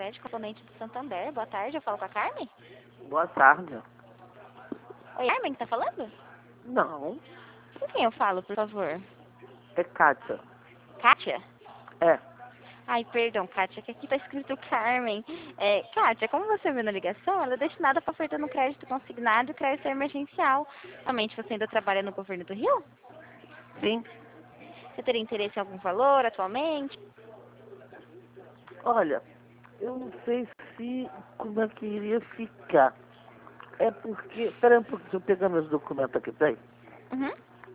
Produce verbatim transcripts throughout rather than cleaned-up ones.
crédito, componente do Santander. Boa tarde, eu falo com a Carmen? Boa tarde. Oi, Carmen, que tá falando? Não, Com quem eu falo, por favor? é Kátia. Kátia? É, Ai, perdão, Kátia, que aqui tá escrito Carmen. É, Kátia, como você viu na ligação, ela é destinada para oferta no crédito consignado e crédito emergencial. Realmente, você ainda trabalha no governo do Rio? sim. Você teria interesse em algum valor atualmente? Olha, eu não sei se como é que iria ficar. É porque. Pera um pouquinho, deixa eu pegar meus documentos aqui, peraí. Uhum.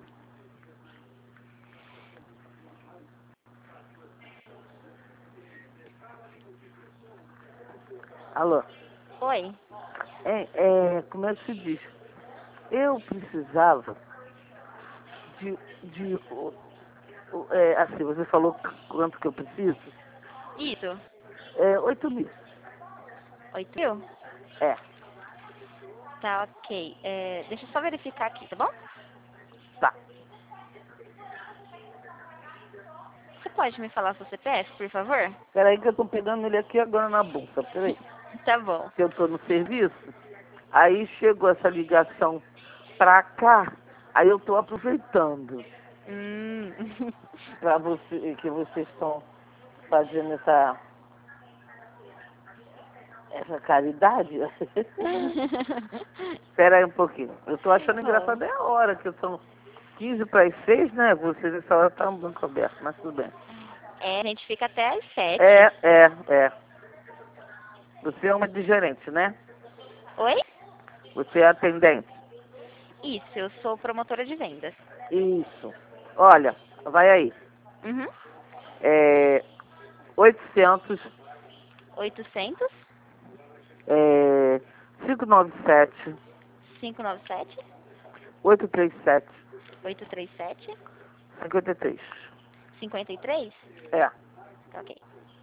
Alô? Oi. É, é, como é que se diz? Eu precisava de. de o- o- é, assim, você falou quanto que eu preciso? Isso. É, oito mil. Oito mil? É, Tá, ok. É, deixa eu só verificar aqui, tá bom? tá. Você pode me falar seu C P F, por favor? Peraí que eu tô pegando ele aqui agora na bolsa, peraí. Tá bom. Que eu tô no serviço. Aí chegou essa ligação pra cá, aí eu tô aproveitando Hum. pra você, que vocês estão fazendo essa, essa caridade. Espera aí um pouquinho. Eu tô achando Bom. engraçado é a hora, que são quinze para as seis, né? Vocês nessa hora estão banco aberto, mas tudo bem. É, a gente fica até às sete. É, é, é. Você é uma de gerente, né? Oi? Você é atendente. Isso, eu sou promotora de vendas. Isso. Olha, vai aí. Uhum. É oitocentos, oitocentos, é, cinco nove sete, cinco nove sete, oito três sete, oito três sete, cinquenta e três. cinquenta e três? É. Tá, ok.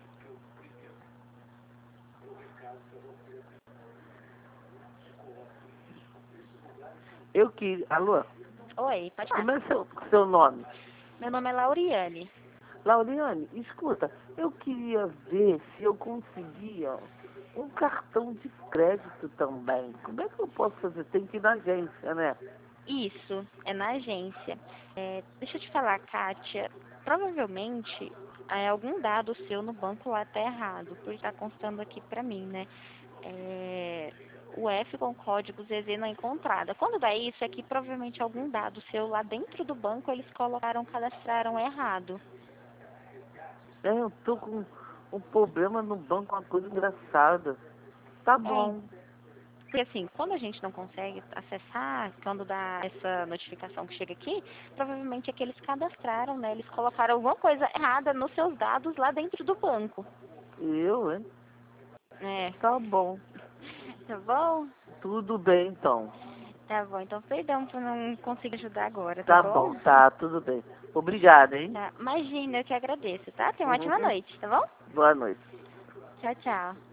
Eu que. Alô? Oi, pode Como falar. é seu, seu nome? Meu nome é Lauriane. Lauriane, escuta, eu queria ver se eu conseguia um cartão de crédito também. Como é que eu posso fazer? Tem que ir na agência, né? Isso, é na agência. É, deixa eu te falar, Kátia, provavelmente é, algum dado seu no banco lá tá errado, porque tá constando aqui pra mim, né? É, o F com código Z Z não é encontrada. Quando dá isso, é que provavelmente algum dado seu lá dentro do banco eles colocaram, cadastraram errado. É, eu tô com um problema no banco, uma coisa engraçada. Tá É, bom. porque assim, quando a gente não consegue acessar, quando dá essa notificação que chega aqui, provavelmente é que eles cadastraram, né? Eles colocaram alguma coisa errada nos seus dados lá dentro do banco. Eu, hein? É, Tá bom. tá bom? Tudo bem, então. Tá bom, então perdão por não conseguir ajudar agora, tá Tá bom? bom, tá, tudo bem. Obrigado, hein? Tá, imagina, eu que agradeço, tá? Tenha uma ótima noite, tá bom? Boa noite. Tchau, tchau.